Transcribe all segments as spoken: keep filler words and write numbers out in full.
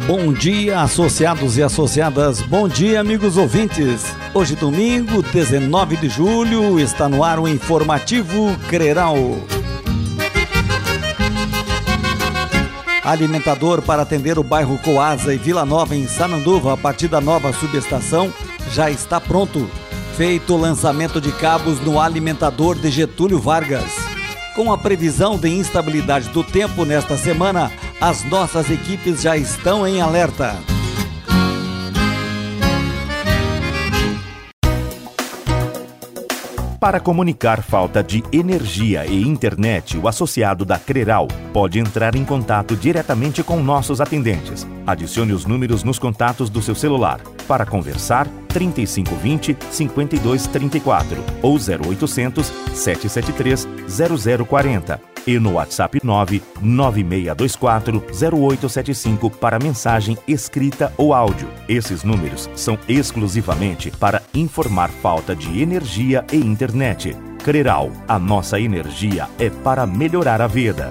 Bom dia, associados e associadas, bom dia, amigos ouvintes. Hoje, domingo, dezenove de julho, está no ar o informativo Creral. Alimentador para atender o bairro Coasa e Vila Nova em Sananduva, a partir da nova subestação, já está pronto. Feito o lançamento de cabos no alimentador de Getúlio Vargas. Com a previsão de instabilidade do tempo nesta semana, as nossas equipes já estão em alerta. Para comunicar falta de energia e internet, o associado da Creral pode entrar em contato diretamente com nossos atendentes. Adicione os números nos contatos do seu celular. Para conversar, trinta e cinco vinte, cinquenta e dois trinta e quatro ou zero oitocentos, sete sete três, zero zero quarenta. E no WhatsApp nove nove seis dois quatro, zero oito sete cinco para mensagem escrita ou áudio. Esses números são exclusivamente para informar falta de energia e internet. Creral, a nossa energia é para melhorar a vida.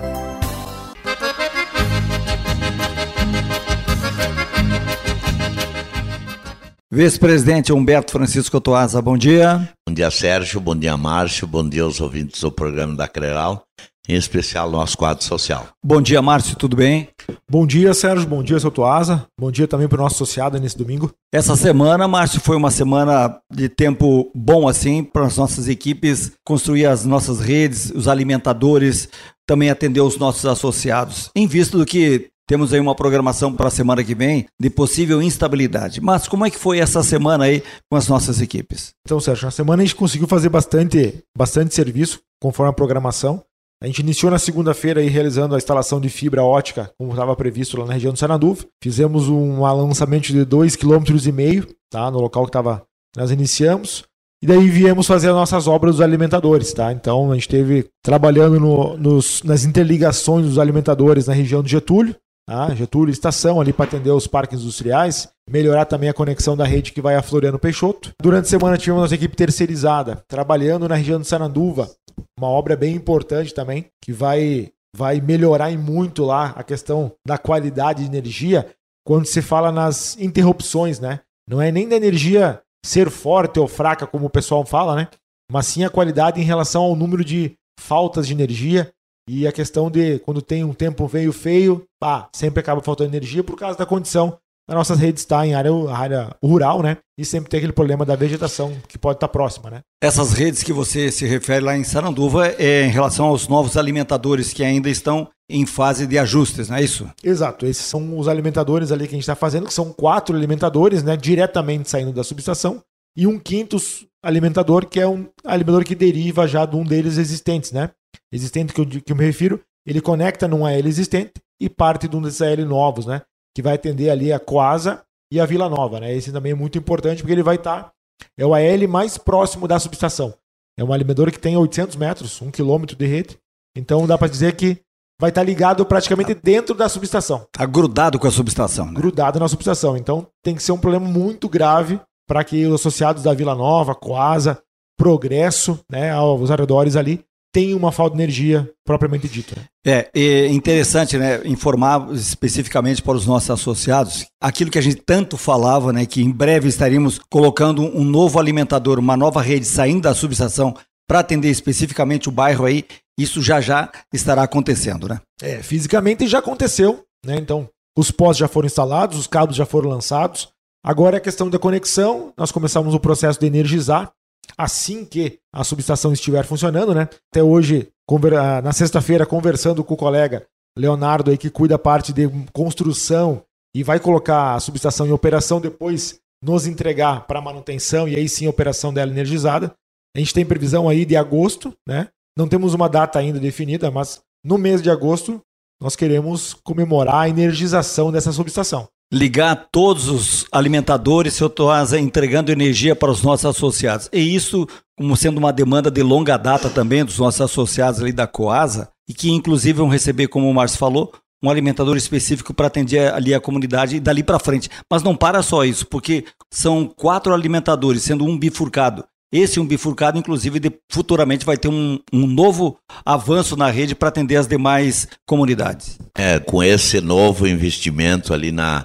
Vice-presidente Humberto Francisco Toasa, bom dia. Bom dia, Sérgio, bom dia, Márcio, bom dia aos ouvintes do programa da Creral, em especial nosso quadro social. Bom dia, Márcio, tudo bem? Bom dia, Sérgio, bom dia, seu Toasa, bom dia também para o nosso associado nesse domingo. Essa semana, Márcio, foi uma semana de tempo bom assim para as nossas equipes construir as nossas redes, os alimentadores, também atender os nossos associados, em vista do que temos aí uma programação para a semana que vem de possível instabilidade. Mas como é que foi essa semana aí com as nossas equipes? Então, Sérgio, na semana a gente conseguiu fazer bastante, bastante serviço conforme a programação. A gente iniciou na segunda-feira aí realizando a instalação de fibra ótica, como estava previsto lá na região do Sananduva. Fizemos um lançamento de dois vírgula cinco quilômetros, tá, no local que tava, nós iniciamos. E daí viemos fazer as nossas obras dos alimentadores, tá? Então a gente esteve trabalhando no, nos, nas interligações dos alimentadores na região do Getúlio, tá? Getúlio Estação ali para atender os parques industriais, melhorar também a conexão da rede que vai a Floriano Peixoto. Durante a semana tivemos nossa equipe terceirizada trabalhando na região de Sananduva, uma obra bem importante também, que vai, vai melhorar em muito lá a questão da qualidade de energia quando se fala nas interrupções, né? Não é nem da energia ser forte ou fraca, como o pessoal fala, né? Mas sim a qualidade em relação ao número de faltas de energia e a questão de quando tem um tempo meio feio, pá, sempre acaba faltando energia por causa da condição da nossa rede estar em área, área rural, né? E sempre tem aquele problema da vegetação que pode estar próxima, né? Essas redes que você se refere lá em Sananduva é em relação aos novos alimentadores que ainda estão em fase de ajustes, não é isso? Exato, esses são os alimentadores ali que a gente está fazendo, que são quatro alimentadores, né? Diretamente saindo da subestação, e um quinto alimentador, que é um alimentador que deriva já de um deles existentes, né? Existente que eu, que eu me refiro, ele conecta num A L existente e parte de um desses A L novos, né? Que vai atender ali a Coasa e a Vila Nova, né? Esse também é muito importante porque ele vai estar, é o A L mais próximo da subestação. É um alimentador que tem oitocentos metros, um quilômetro de rede. Então dá para dizer que vai estar ligado praticamente dentro da subestação. Está grudado com a subestação, né? Grudado na subestação. Então tem que ser um problema muito grave para que os associados da Vila Nova, Coasa, Progresso, né, aos arredores ali, tem uma falta de energia propriamente dita. É, é interessante, né, informar especificamente para os nossos associados aquilo que a gente tanto falava, né, que em breve estaríamos colocando um novo alimentador, uma nova rede saindo da subestação para atender especificamente o bairro aí. Isso já já estará acontecendo, né? É, fisicamente já aconteceu, né? Então, os postes já foram instalados, os cabos já foram lançados. Agora é a questão da conexão. Nós começamos o processo de energizar assim que a subestação estiver funcionando, né? Até hoje, na sexta-feira, conversando com o colega Leonardo aí, que cuida da parte de construção e vai colocar a subestação em operação, depois nos entregar para manutenção e aí sim a operação dela energizada. A gente tem previsão aí de agosto, né? Não temos uma data ainda definida, mas no mês de agosto nós queremos comemorar a energização dessa subestação. Ligar todos os alimentadores, seu Toasa, entregando energia para os nossos associados. E isso como sendo uma demanda de longa data também dos nossos associados ali da Coasa, e que inclusive vão receber, como o Márcio falou, um alimentador específico para atender ali a comunidade e dali para frente. Mas não para só isso, porque são quatro alimentadores, sendo um bifurcado. Esse um bifurcado, inclusive, de, futuramente vai ter um, um novo avanço na rede para atender as demais comunidades. É, com esse novo investimento ali na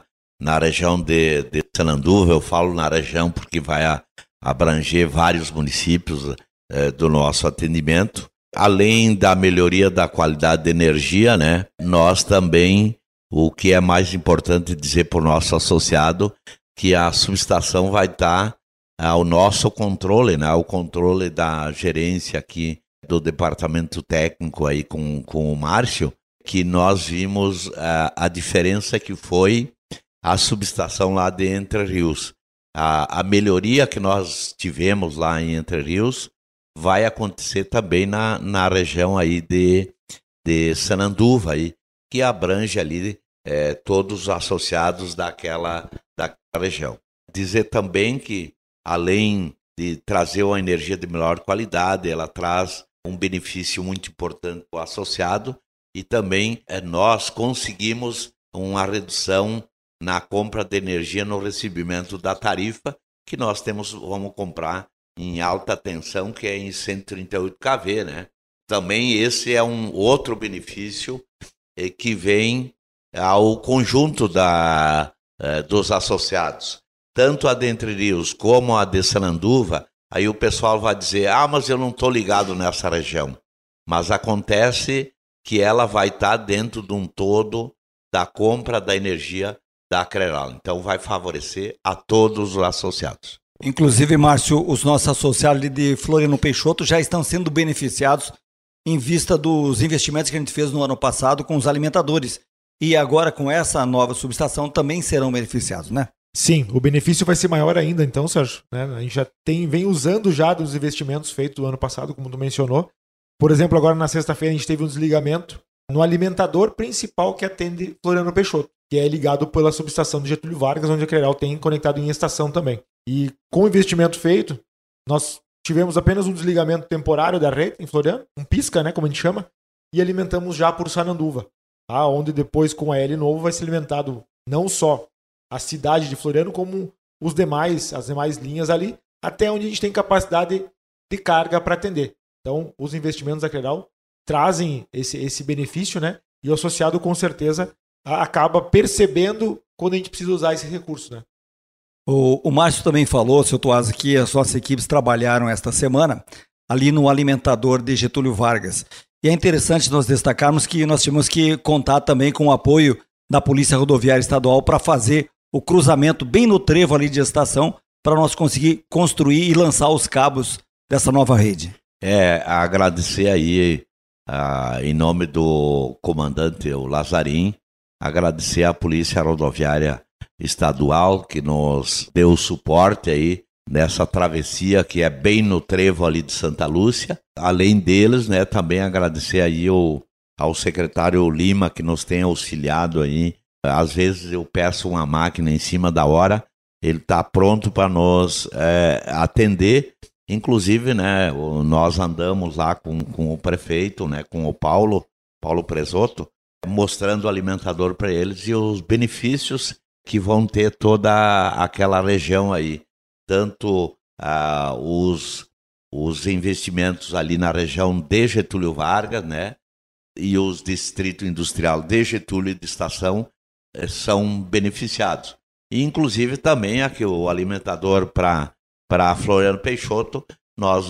na região de, de Sananduva. Eu falo na região porque vai a, abranger vários municípios eh, do nosso atendimento. Além da melhoria da qualidade de energia, né, nós também, o que é mais importante dizer para o nosso associado, que a subestação vai estar ao nosso controle, né, ao controle da gerência aqui do departamento técnico aí com, com o Márcio, que nós vimos a, a diferença que foi a subestação lá de Entre Rios. A, a melhoria que nós tivemos lá em Entre Rios vai acontecer também na, na região aí de, de Sananduva, aí, que abrange ali é, todos os associados daquela, daquela região. Dizer também que, além de trazer uma energia de melhor qualidade, ela traz um benefício muito importante para o associado e também é, nós conseguimos uma redução na compra de energia no recebimento da tarifa, que nós temos, vamos comprar em alta tensão, que é em cento e trinta e oito kV, né? Também esse é um outro benefício eh, que vem ao conjunto da, eh, dos associados. Tanto a de Entre Rios como a de Sananduva, aí o pessoal vai dizer, ah, mas eu não estou ligado nessa região. Mas acontece que ela vai estar dentro de um todo da compra da energia da Creral. Então vai favorecer a todos os associados. Inclusive, Márcio, os nossos associados de Floriano Peixoto já estão sendo beneficiados em vista dos investimentos que a gente fez no ano passado com os alimentadores. E agora, com essa nova subestação, também serão beneficiados, né? Sim, o benefício vai ser maior ainda, então, Sérgio. Né? A gente já tem, vem usando já dos investimentos feitos no ano passado, como tu mencionou. Por exemplo, agora na sexta-feira a gente teve um desligamento no alimentador principal que atende Floriano Peixoto, que é ligado pela subestação de Getúlio Vargas, onde a Creral tem conectado em estação também. E com o investimento feito, nós tivemos apenas um desligamento temporário da rede em Floriano, um pisca, né, como a gente chama, e alimentamos já por Sananduva, tá? Onde depois com a L novo vai ser alimentado não só a cidade de Floriano, como os demais, as demais linhas ali, até onde a gente tem capacidade de carga para atender. Então, os investimentos da Creral trazem esse, esse benefício, né? E o associado, com certeza, acaba percebendo quando a gente precisa usar esse recurso, né? O, o Márcio também falou, seu Toazzi, que as nossas equipes trabalharam esta semana ali no alimentador de Getúlio Vargas. E é interessante nós destacarmos que nós tivemos que contar também com o apoio da Polícia Rodoviária Estadual para fazer o cruzamento bem no trevo ali de estação para nós conseguir construir e lançar os cabos dessa nova rede. É, agradecer aí, ah, em nome do comandante o Lazarim, agradecer à Polícia Rodoviária Estadual que nos deu suporte aí nessa travessia que é bem no trevo ali de Santa Lúcia. Além deles, né, também agradecer aí ao, ao secretário Lima que nos tem auxiliado aí. Às vezes eu peço uma máquina em cima da hora, ele está pronto para nos é, atender. Inclusive, né, nós andamos lá com, com o prefeito, né, com o Paulo, Paulo Presotto, mostrando o alimentador para eles e os benefícios que vão ter toda aquela região aí. Tanto ah, os, os investimentos ali na região de Getúlio Vargas, né, e os distritos industrial de Getúlio e de Estação eh, são beneficiados. E, inclusive, também aqui o alimentador para para Floriano Peixoto, nós,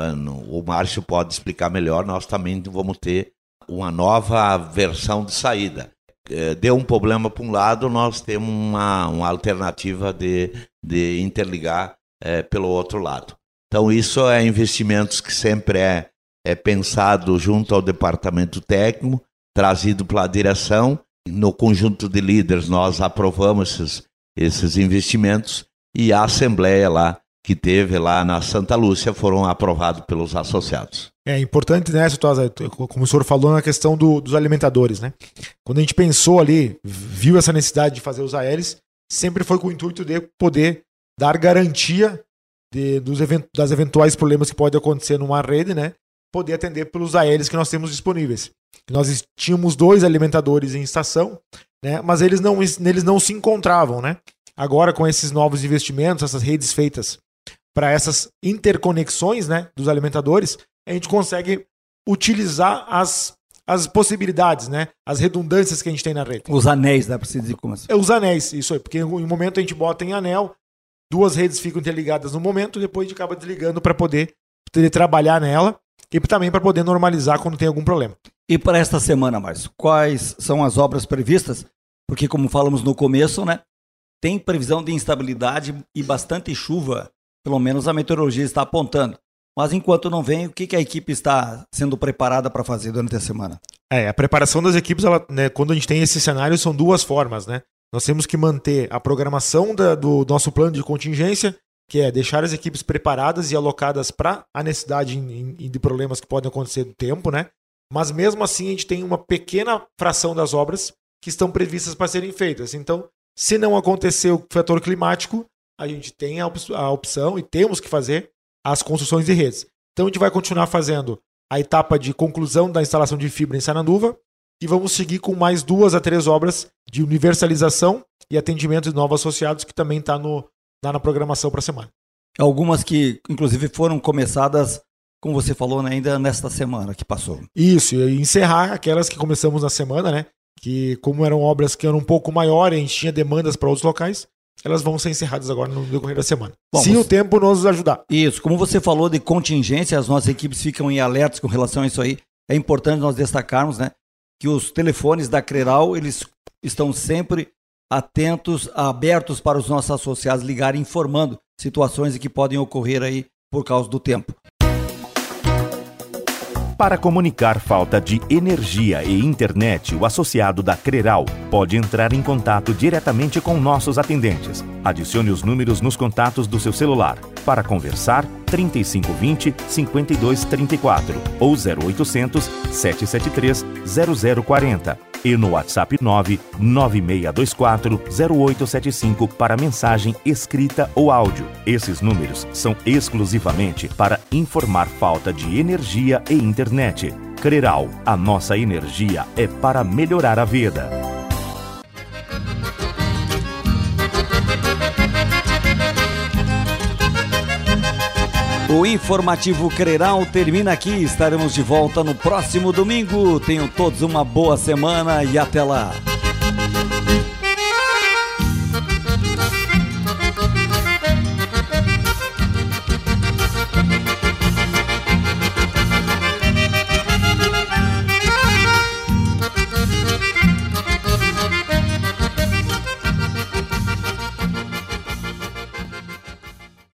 o Márcio pode explicar melhor, nós também vamos ter uma nova versão de saída. Deu um problema para um lado, nós temos uma, uma alternativa de, de interligar é, pelo outro lado. Então isso é investimentos que sempre é, é pensado junto ao departamento técnico, trazido pela direção. No conjunto de líderes nós aprovamos esses, esses investimentos e a Assembleia lá, que teve lá na Santa Lúcia, foram aprovados pelos associados. É importante, né, Toazzi, como o senhor falou, na questão do, dos alimentadores, né? Quando a gente pensou ali, viu essa necessidade de fazer os A Ls, sempre foi com o intuito de poder dar garantia de, dos event, das eventuais problemas que podem acontecer numa rede, né? Poder atender pelos A Ls que nós temos disponíveis. Nós tínhamos dois alimentadores em estação, né? Mas eles não, eles não se encontravam, né? Agora, com esses novos investimentos, essas redes feitas para essas interconexões, né, dos alimentadores, a gente consegue utilizar as, as possibilidades, né? As redundâncias que a gente tem na rede. Os anéis, dá para se dizer como assim? É, os anéis, isso aí, porque em um momento a gente bota em anel, duas redes ficam interligadas no momento, depois a gente acaba desligando para poder, poder trabalhar nela e também para poder normalizar quando tem algum problema. E para esta semana, Márcio, quais são as obras previstas? Porque como falamos no começo, né? Tem previsão de instabilidade e bastante chuva, pelo menos a meteorologia está apontando. Mas enquanto não vem, o que, que a equipe está sendo preparada para fazer durante a semana? É, a preparação das equipes, ela, né, quando a gente tem esse cenário, são duas formas, né? Nós temos que manter a programação da, do nosso plano de contingência, que é deixar as equipes preparadas e alocadas para a necessidade em, em, de problemas que podem acontecer do tempo, né? Mas mesmo assim, a gente tem uma pequena fração das obras que estão previstas para serem feitas. Então, se não acontecer o fator climático, a gente tem a, op- a opção e temos que fazer as construções de redes. Então a gente vai continuar fazendo a etapa de conclusão da instalação de fibra em Sananduva e vamos seguir com mais duas a três obras de universalização e atendimento de novos associados que também está tá na programação para a semana. Algumas que inclusive foram começadas, como você falou, né, ainda nesta semana que passou. Isso, e encerrar aquelas que começamos na semana, né? Que como eram obras que eram um pouco maiores, a gente tinha demandas para outros locais, elas vão ser encerradas agora no decorrer da semana. Bom, se você... o tempo nos ajudar. Isso, como você falou de contingência, as nossas equipes ficam em alertas com relação a isso aí. É importante nós destacarmos, né, que os telefones da Creral, eles estão sempre atentos, abertos para os nossos associados ligarem informando situações que podem ocorrer aí por causa do tempo. Para comunicar falta de energia e internet, o associado da Creral pode entrar em contato diretamente com nossos atendentes. Adicione os números nos contatos do seu celular. Para conversar, trinta e cinco vinte, cinquenta e dois trinta e quatro ou zero oitocentos, sete sete três, zero zero quarenta e no WhatsApp nove nove seis dois quatro, zero oito sete cinco para mensagem escrita ou áudio. Esses números são exclusivamente para informar falta de energia e internet. Creral, a nossa energia é para melhorar a vida. O informativo Creral termina aqui. Estaremos de volta no próximo domingo. Tenham todos uma boa semana e até lá.